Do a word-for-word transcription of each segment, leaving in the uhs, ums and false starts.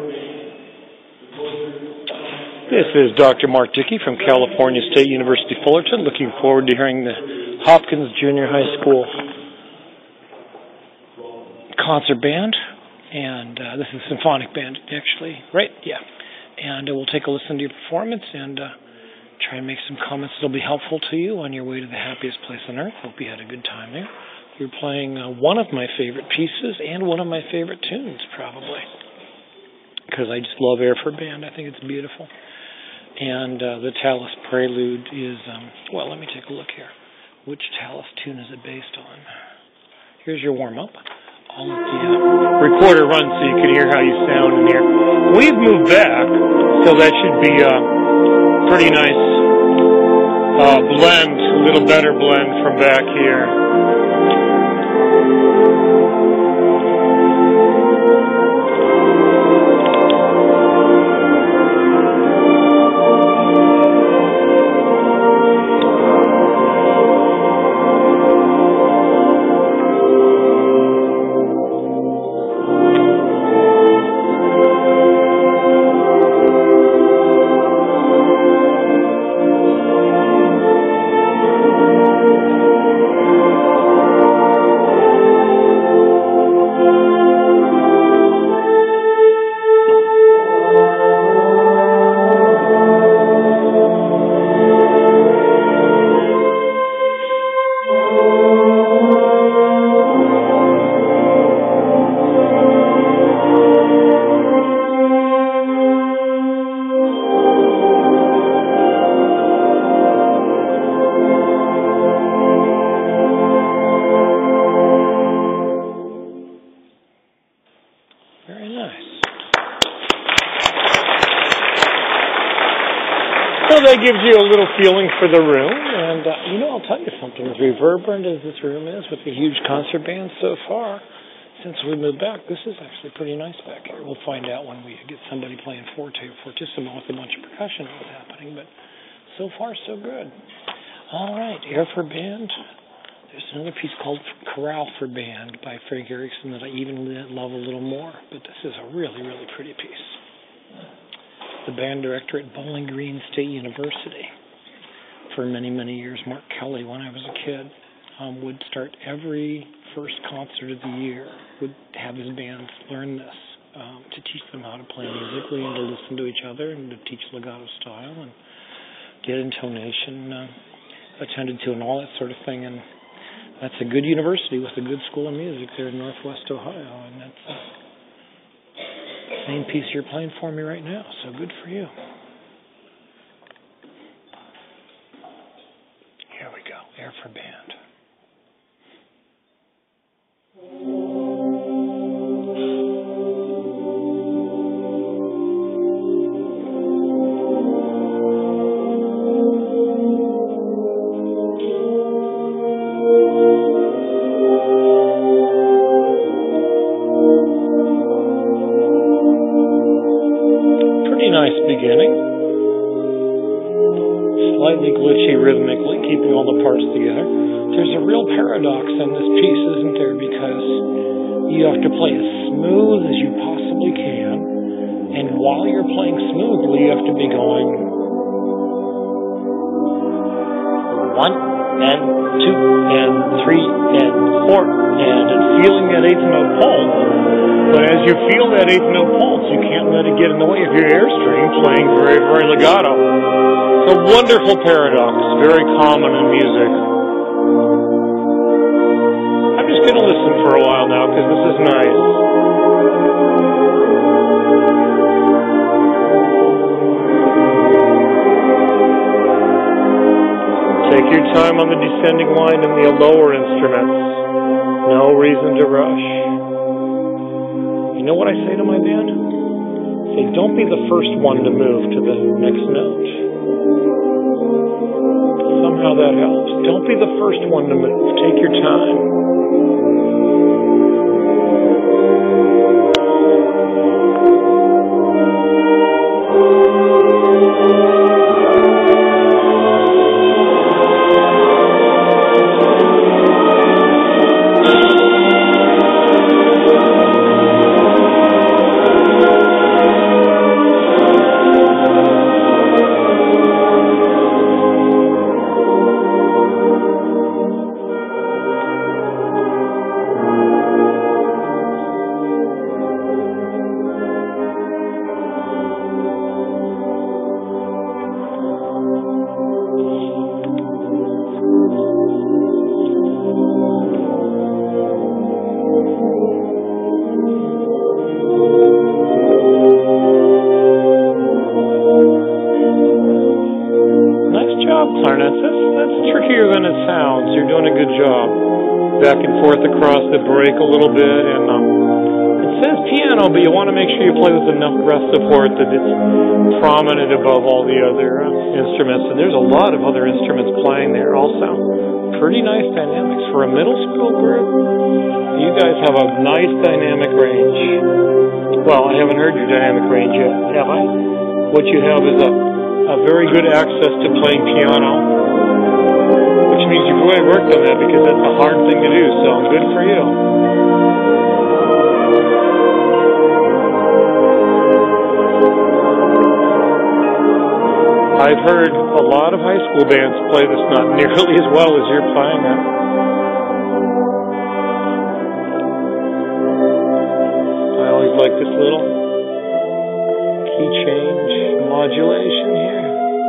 This is Doctor Mark Dickey from California State University, Fullerton. Looking forward to hearing the Hopkins Junior High School concert band. And uh, this is a symphonic band, actually, right? Yeah. And uh, we'll take a listen to your performance and uh, try and make some comments that will be helpful to you on your way to the happiest place on earth. Hope you had a good time there. You're playing uh, one of my favorite pieces and one of my favorite tunes, probably, because I just love Air for Band. I think it's beautiful. And uh, the Tallis Prelude is, um, well, let me take a look here. Which Tallis tune is it based on? Here's your warm-up. I'll let the uh, recorder run so you can hear how you sound in here. We've moved back, so that should be a pretty nice uh, blend, a little better blend from back here. So that gives you a little feeling for the room, and uh, you know, I'll tell you something, as reverberant as this room is with the huge concert band so far, since we moved back, this is actually pretty nice back here. We'll find out when we get somebody playing forte or fortissimo with a bunch of percussion what's happening, but so far so good. All right, Air for Band. There's another piece called Chorale for Band by Frank Erickson that I even love a little more, but this is a really, really pretty piece. The band director at Bowling Green State University for many, many years, Mark Kelly, when I was a kid, um, would start every first concert of the year, would have his bands learn this um, to teach them how to play musically and to listen to each other and to teach legato style and get intonation uh, attended to and all that sort of thing. And that's a good university with a good school of music there in Northwest Ohio, and that's uh, same piece you're playing for me right now, so good for you. Here we go, Air for Band. Nice beginning. Slightly glitchy rhythmically, keeping all the parts together. There's a real paradox in this piece, isn't there? Because you have to play as smooth as you possibly can, and while you're playing smoothly, you have to be going one and two and three and four and feeling that eighth note pulse. But as you feel that eighth note pulse, you can't let it get in the way of your airstream playing very, very legato. It's a wonderful paradox, very common in music. I'm just going to listen for a while now because this is nice. Take your time on the descending line and the lower instruments. No reason to rush. You know what I say to my band? I say, don't be the first one to move to the next note. Somehow that helps. Don't be the first one to move. Take your time. smoother than it sounds. You're doing a good job. Back and forth across the break a little bit, and um, it says piano, but you want to make sure you play with enough breath support that it's prominent above all the other uh, instruments. And there's a lot of other instruments playing there also. Pretty nice dynamics for a middle school group. You guys have a nice dynamic range. Well, I haven't heard your dynamic range yet, have I? What you have is a, a very good access to playing piano, which means you've really worked on that because that's a hard thing to do, so good for you. I've heard a lot of high school bands play this not nearly as well as you're playing it. I always like this little key change modulation here.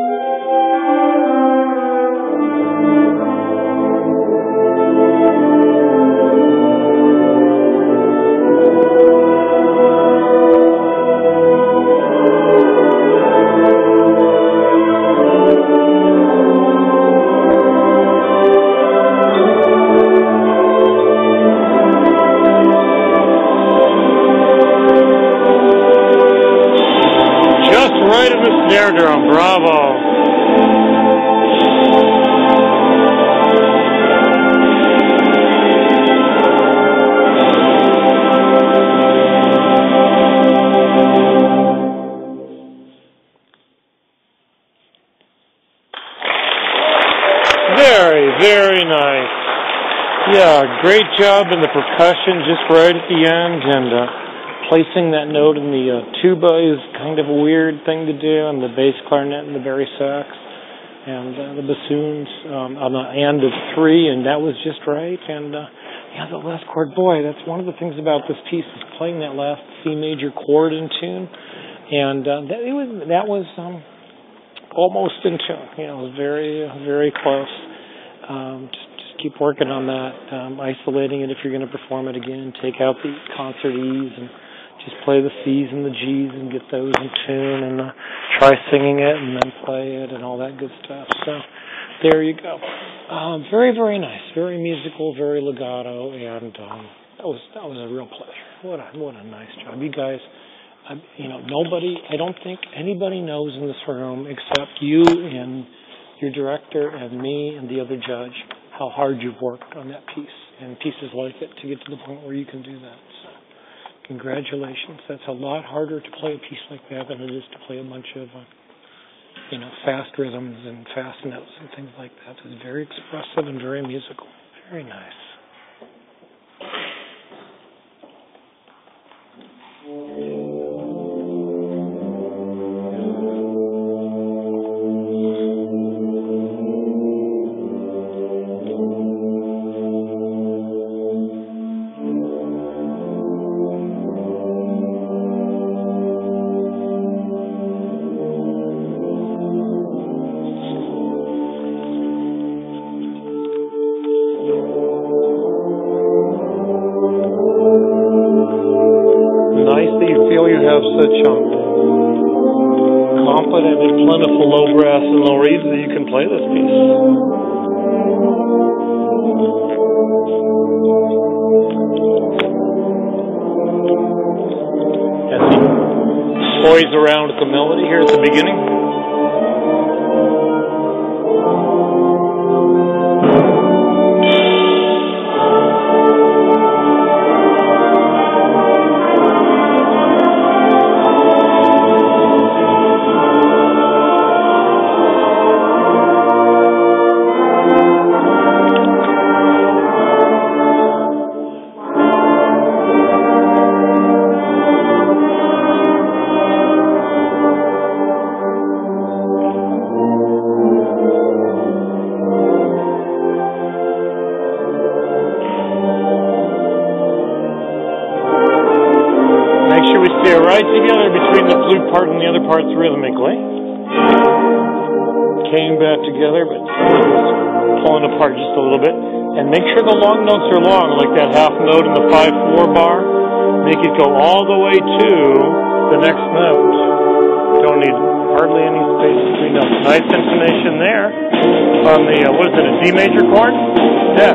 Snare drum, bravo. Very, very nice. Yeah, great job in the percussion just right at the end, and uh, placing that note in the uh, tuba is kind of a weird thing to do, and the bass clarinet and the bari sax, and uh, the bassoons um, on the end of three, and that was just right. And uh, yeah, the last chord, boy, that's one of the things about this piece is playing that last C major chord in tune, and uh, that it was that was um, almost in tune. You know, it was very, very close. Um, just, just keep working on that, um, isolating it if you're going to perform it again. Take out the concert E's and just play the C's and the G's and get those in tune, and uh, try singing it and then play it and all that good stuff. So there you go. Um, very, very nice, very musical, very legato, and um, that was that was a real pleasure. What a what a nice job, you guys. I, you know, nobody. I don't think anybody knows in this room except you and your director and me and the other judge how hard you've worked on that piece and pieces like it to get to the point where you can do that. So, congratulations. That's a lot harder to play a piece like that than it is to play a bunch of, uh, you know, fast rhythms and fast notes and things like that. It's very expressive and very musical. Very nice. Such um, competent and plentiful low brass and low reeds that you can play this piece. As he toys around with the melody here at the beginning. Right together between the flute part and the other parts rhythmically. Came back together, but pulling apart just a little bit. And make sure the long notes are long, like that half note in the five four bar. Make it go all the way to the next note. Don't need hardly any space between notes. Nice intonation there on the, uh, what is it, a D major chord? Yeah.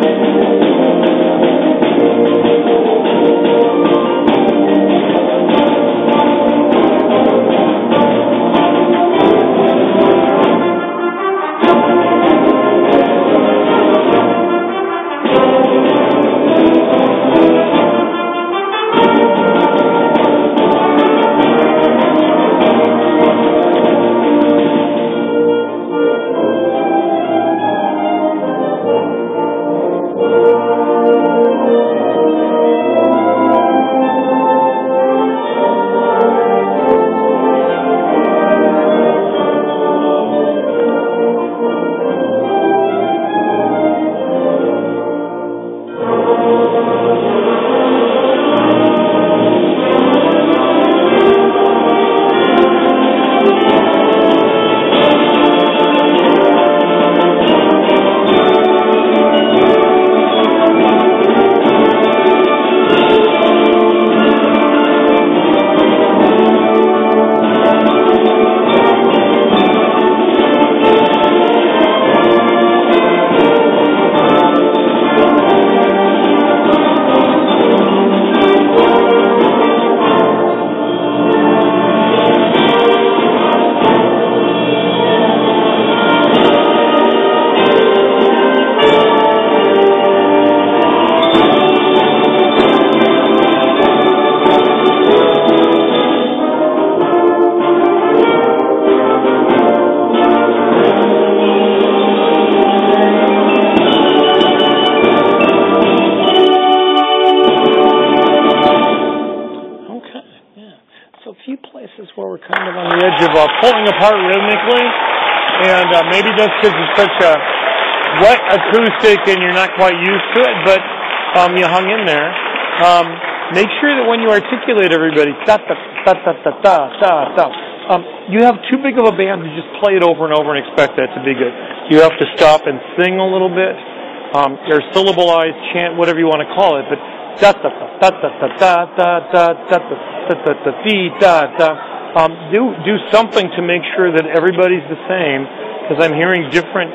Where we're kind of on the edge of uh, pulling apart rhythmically, and uh, maybe that's because it's such a wet acoustic and you're not quite used to it, but um, you hung in there. Um, make sure that when you articulate everybody, da da da da da da da da, um, you have too big of a band to just play it over and over and expect that to be good. You have to stop and sing a little bit, um, or syllableize, chant, whatever you want to call it, but da da da da da da da da da da da da da da. Um, do do something to make sure that everybody's the same, because I'm hearing different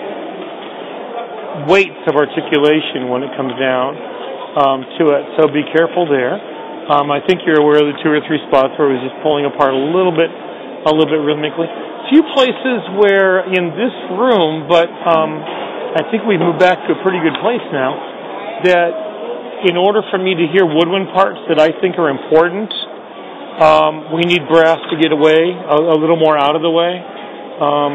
weights of articulation when it comes down um, to it. So be careful there. Um, I think you're aware of the two or three spots where it was just pulling apart a little bit, a little bit rhythmically. A few places where in this room, but um, I think we've moved back to a pretty good place now, that in order for me to hear woodwind parts that I think are important, Um, we need brass to get away, a, a little more out of the way. Um,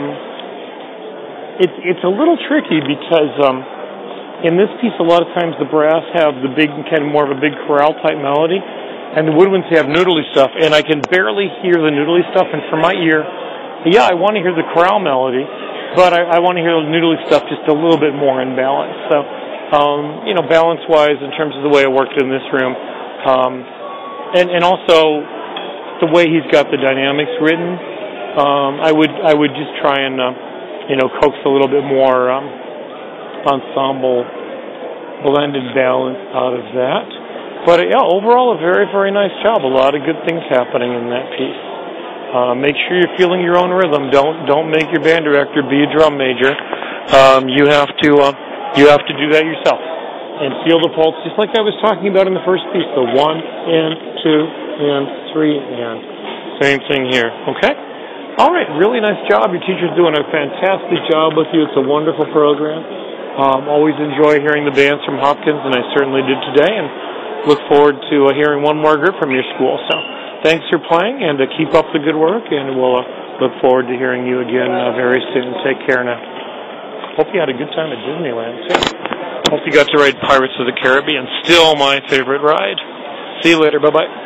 it's it's a little tricky because um, in this piece, a lot of times the brass have the big, kind of more of a big chorale type melody, and the woodwinds have noodly stuff, and I can barely hear the noodly stuff. And for my ear, yeah, I want to hear the chorale melody, but I, I want to hear the noodly stuff just a little bit more in balance. So, um, you know, balance-wise, in terms of the way it worked in this room, um, and and also the way he's got the dynamics written, um, I would I would just try and uh, you know coax a little bit more um, ensemble blended balance out of that. But uh, yeah, overall a very very nice job. A lot of good things happening in that piece. Uh, make sure you're feeling your own rhythm. Don't don't make your band director be a drum major. Um, you have to uh, you have to do that yourself and feel the pulse, just like I was talking about in the first piece. The one and two. And three, and same thing here. Okay? All right, really nice job. Your teacher's doing a fantastic job with you. It's a wonderful program. Um, always enjoy hearing the bands from Hopkins, and I certainly did today, and look forward to uh, hearing one more group from your school. So thanks for playing, and uh, keep up the good work, and we'll uh, look forward to hearing you again uh, very soon. Take care now. Hope you had a good time at Disneyland, too. Hope you got to ride Pirates of the Caribbean. Still my favorite ride. See you later. Bye-bye.